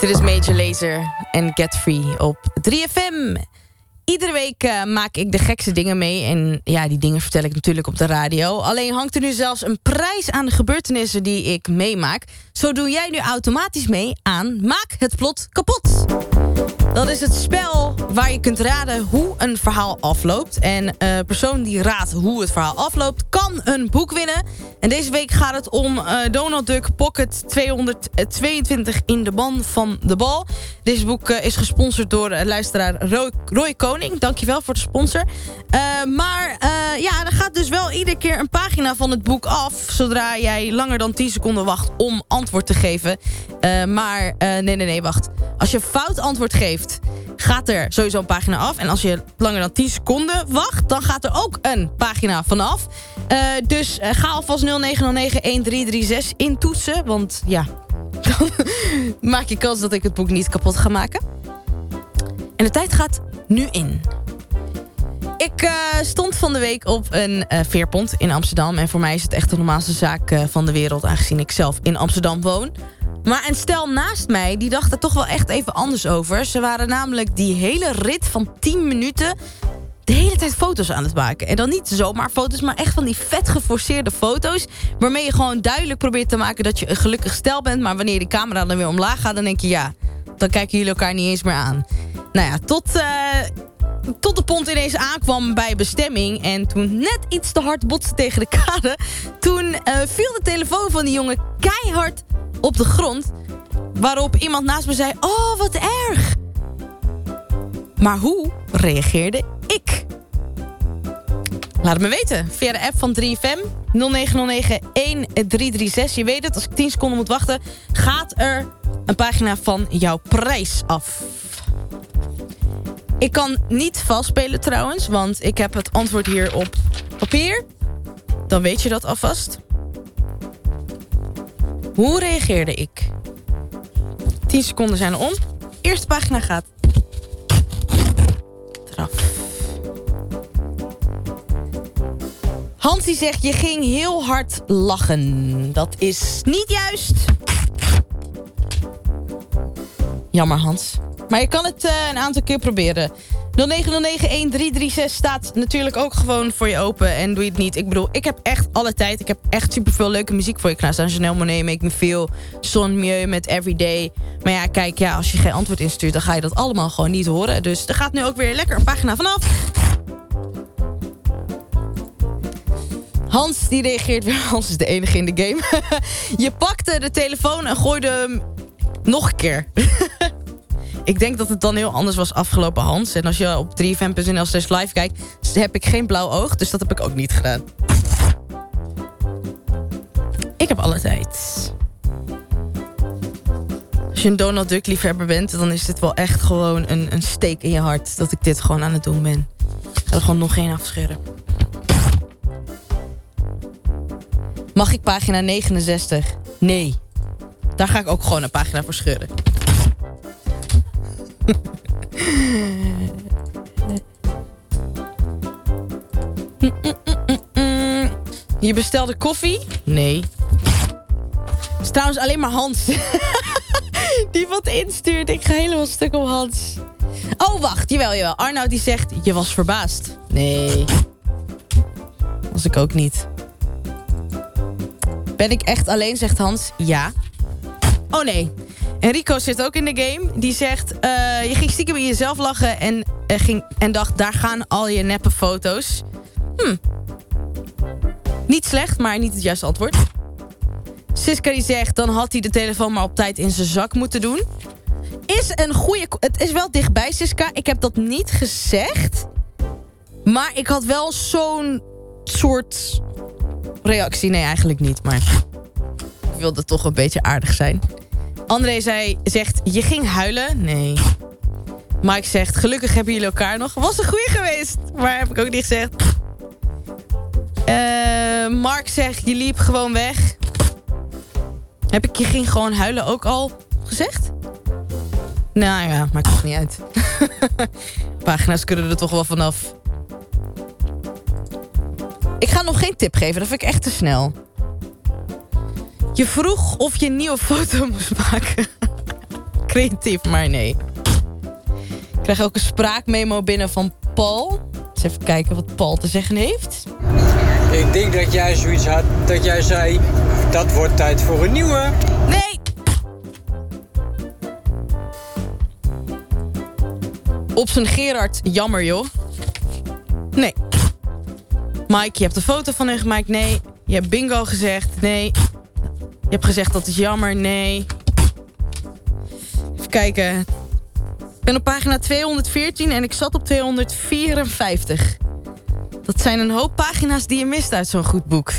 Dit is Major Lazer en Get Free op 3FM. Iedere week maak ik de gekste dingen mee. En ja, die dingen vertel ik natuurlijk op de radio. Alleen hangt er nu zelfs een prijs aan de gebeurtenissen die ik meemaak. Zo doe jij nu automatisch mee aan Maak het Plot Kapot. Dat is het spel waar je kunt raden hoe een verhaal afloopt. En persoon die raadt hoe het verhaal afloopt kan een boek winnen. En deze week gaat het om Donald Duck Pocket 222 in de ban van de bal. Deze boek is gesponsord door luisteraar Roy Koning. Dankjewel voor de sponsor. Maar er gaat dus wel iedere keer een pagina van het boek af. Zodra jij langer dan 10 seconden wacht om antwoord te geven. Nee, wacht. Als je fout antwoord geeft, gaat er sowieso een pagina af. En als je langer dan 10 seconden wacht, dan gaat er ook een pagina vanaf. Dus ga alvast 0909-1336 intoetsen. Want ja, dan maak je kans dat ik het boek niet kapot ga maken. En de tijd gaat nu in. Ik stond van de week op een veerpont in Amsterdam. En voor mij is het echt de normaalste zaak van de wereld, aangezien ik zelf in Amsterdam woon. Maar een stel naast mij, die dacht er toch wel echt even anders over. Ze waren namelijk die hele rit van 10 minuten de hele tijd foto's aan het maken. En dan niet zomaar foto's, maar echt van die vet geforceerde foto's. Waarmee je gewoon duidelijk probeert te maken dat je een gelukkig stel bent. Maar wanneer de camera dan weer omlaag gaat, dan denk je ja, dan kijken jullie elkaar niet eens meer aan. Nou ja, tot de pont ineens aankwam bij bestemming. En toen net iets te hard botste tegen de kade. Toen viel de telefoon van die jongen keihard op de grond. Waarop iemand naast me zei, oh wat erg. Maar hoe reageerde ik? Laat het me weten. Via de app van 3FM. 0909-1336. Je weet het, als ik 10 seconden moet wachten, gaat er een pagina van jouw prijs af. Ik kan niet vastspelen trouwens, want ik heb het antwoord hier op papier. Dan weet je dat alvast. Hoe reageerde ik? 10 seconden zijn er om. Eerste pagina gaat eraf. Hans die zegt, je ging heel hard lachen. Dat is niet juist. Jammer Hans. Maar je kan het een aantal keer proberen. 0909-1336 staat natuurlijk ook gewoon voor je open. En doe je het niet. Ik bedoel, ik heb echt alle tijd. Ik heb echt superveel leuke muziek voor je klaarstaan. Chanel Monáe, Make Me Feel, Son Mieux met Everyday. Maar ja, kijk, ja, als je geen antwoord instuurt, dan ga je dat allemaal gewoon niet horen. Dus er gaat nu ook weer lekker een pagina vanaf. Hans, die reageert weer. Hans is de enige in de game. Je pakte de telefoon en gooide hem nog een keer. Ik denk dat het dan heel anders was afgelopen, Hans. En als je op 3fm.nl/live kijkt, heb ik geen blauw oog. Dus dat heb ik ook niet gedaan. Ik heb alle tijd. Als je een Donald Duck liefhebber bent, dan is dit wel echt gewoon een steek in je hart. Dat ik dit gewoon aan het doen ben. Ik ga er gewoon nog geen afscheren. Mag ik pagina 69? Nee. Daar ga ik ook gewoon een pagina voor scheuren. Je bestelde koffie? Nee. Het is trouwens alleen maar Hans. Die wat instuurt. Ik ga helemaal stuk om Hans. Oh, wacht. Jawel. Arnoud die zegt, je was verbaasd. Nee. Was ik ook niet. Ben ik echt alleen, zegt Hans. Ja. Oh nee. En Rico zit ook in de game. Die zegt, je ging stiekem in jezelf lachen en dacht, daar gaan al je neppe foto's. Niet slecht, maar niet het juiste antwoord. Siska die zegt, dan had hij de telefoon maar op tijd in zijn zak moeten doen. Is een goede... Het is wel dichtbij, Siska. Ik heb dat niet gezegd. Maar ik had wel zo'n soort reactie. Nee, eigenlijk niet, maar ik wilde toch een beetje aardig zijn. André zegt, je ging huilen? Nee. Mike zegt, gelukkig hebben jullie elkaar nog. Was een goeie geweest, maar heb ik ook niet gezegd. Mark zegt, je liep gewoon weg. Heb ik je ging gewoon huilen ook al gezegd? Nou ja, maakt toch niet uit. Pagina's kunnen er toch wel vanaf. Ik ga nog geen tip geven, dat vind ik echt te snel. Je vroeg of je een nieuwe foto moest maken. creatief, maar nee. Ik krijg ook een spraakmemo binnen van Paul. Dus even kijken wat Paul te zeggen heeft. Ik denk dat jij zoiets had dat jij zei... dat wordt tijd voor een nieuwe. Nee! Op zijn Gerard, jammer joh. Nee. Mike, je hebt een foto van hem gemaakt? Nee. Je hebt bingo gezegd? Nee. Je hebt gezegd dat is jammer? Nee. Even kijken. Ik ben op pagina 214 en ik zat op 254. Dat zijn een hoop pagina's die je mist uit zo'n goed boek.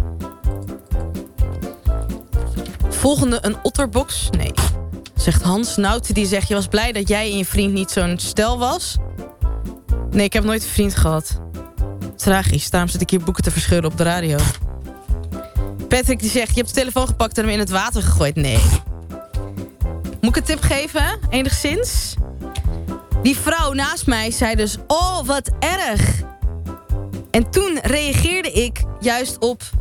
Volgende een otterbox? Nee. Zegt Hans Nout, die zegt... je was blij dat jij en je vriend niet zo'n stel was? Nee, ik heb nooit een vriend gehad. Tragisch, daarom zit ik hier boeken te verscheuren op de radio. Patrick die zegt... je hebt de telefoon gepakt en hem in het water gegooid. Nee. Moet ik een tip geven? Enigszins? Die vrouw naast mij zei dus... oh, wat erg. En toen reageerde ik juist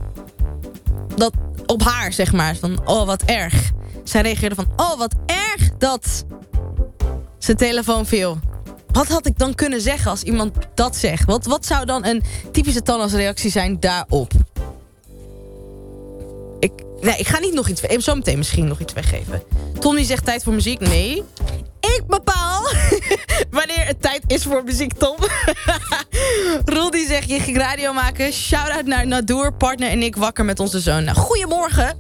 op haar, zeg maar. Van, oh, wat erg. Zij reageerde van, oh, wat erg dat zijn telefoon viel. Wat had ik dan kunnen zeggen als iemand dat zegt? Wat zou dan een typische Thanos-reactie zijn daarop? Ik ga niet nog iets... zo meteen misschien nog iets weggeven. Tommy zegt tijd voor muziek. Nee. Ik bepaal wanneer het tijd is voor muziek, Tom. Roel die zegt, je ging radio maken. Shout-out naar Nadoer, partner en ik wakker met onze zoon. Nou, goedemorgen.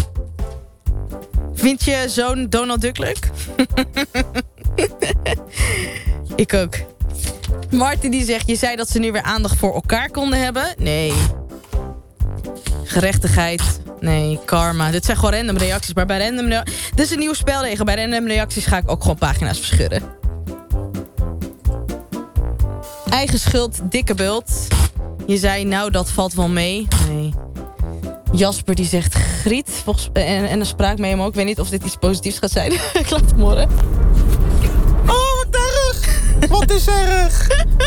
Vind je zoon Donald Duck leuk? Ik ook. Martin die zegt, je zei dat ze nu weer aandacht voor elkaar konden hebben. Nee. Gerechtigheid. Nee, karma. Dit zijn gewoon random reacties. Maar bij random... Dit is een nieuwe spelregel. Bij random reacties ga ik ook gewoon pagina's verscheuren. Eigen schuld, dikke bult. Je zei, nou, dat valt wel mee. Nee. Jasper die zegt griet. En een spraakmemo. Ik weet niet of dit iets positiefs gaat zijn. Ik laat het morgen. Oh, wat erg! Wat is erg?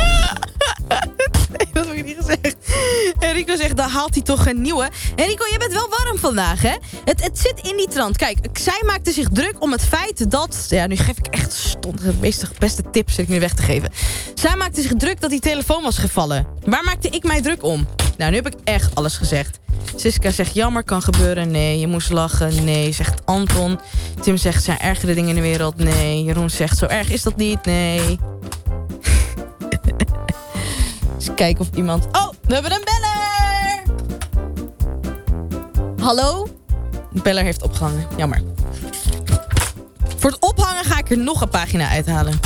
Nee, dat heb ik niet gezegd. Enrico zegt, dan haalt hij toch een nieuwe. Enrico, je bent wel warm vandaag, hè? Het zit in die trant. Kijk, zij maakte zich druk om het feit dat... Ja, nu geef ik echt stond. De beste tips zit ik nu weg te geven. Zij maakte zich druk dat die telefoon was gevallen. Waar maakte ik mij druk om? Nou, nu heb ik echt alles gezegd. Siska zegt, jammer, kan gebeuren. Nee, je moest lachen. Nee, zegt Anton. Tim zegt, zijn ergere dingen in de wereld. Nee, Jeroen zegt, zo erg is dat niet. Nee. Eens kijken of iemand... Oh, we hebben een beller! Hallo? De beller heeft opgehangen. Jammer. Voor het ophangen ga ik er nog een pagina uithalen.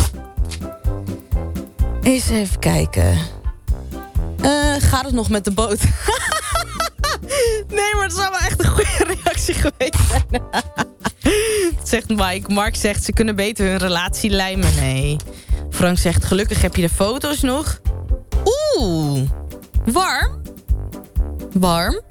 Eens even kijken. Gaat het nog met de boot? Nee, maar dat zou wel echt een goede reactie geweest zijn. Zegt Mike. Mark zegt, ze kunnen beter hun relatie lijmen. Nee. Frank zegt, gelukkig heb je de foto's nog. Oeh. Warm. Warm.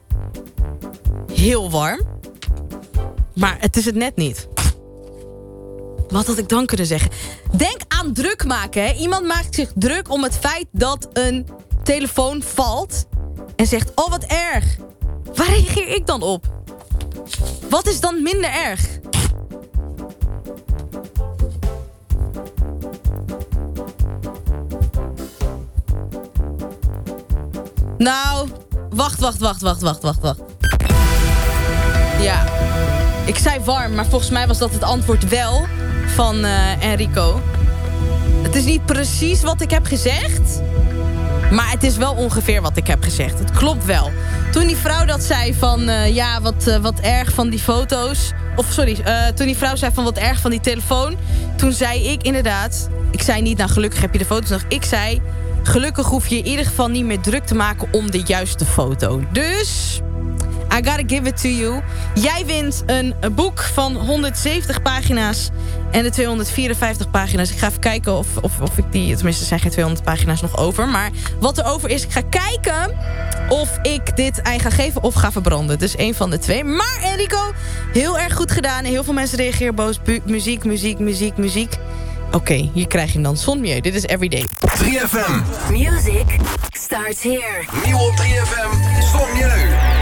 Heel warm. Maar het is het net niet. Wat had ik dan kunnen zeggen? Denk aan druk maken, hè. Iemand maakt zich druk om het feit dat een telefoon valt. En zegt, oh wat erg. Waar reageer ik dan op? Wat is dan minder erg? Nou, wacht. Ja, ik zei warm, maar volgens mij was dat het antwoord wel van Enrico. Het is niet precies wat ik heb gezegd, maar het is wel ongeveer wat ik heb gezegd. Het klopt wel. Toen die vrouw dat zei van, wat erg van die foto's... toen die vrouw zei van wat erg van die telefoon... Toen zei ik inderdaad... Ik zei niet, nou gelukkig heb je de foto's nog. Ik zei, gelukkig hoef je in ieder geval niet meer druk te maken om de juiste foto. Dus... I gotta give it to you. Jij wint een boek van 170 pagina's en de 254 pagina's. Ik ga even kijken of ik die... Tenminste, er zijn geen 200 pagina's nog over. Maar wat er over is, ik ga kijken of ik dit ei ga geven of ga verbranden. Dus één van de twee. Maar Enrico, heel erg goed gedaan. En heel veel mensen reageren boos. Muziek. Oké, hier krijg je hem dan. Son Mieu, dit is Everyday. 3FM. Music starts here. Nieuw op 3FM, Son Mieu.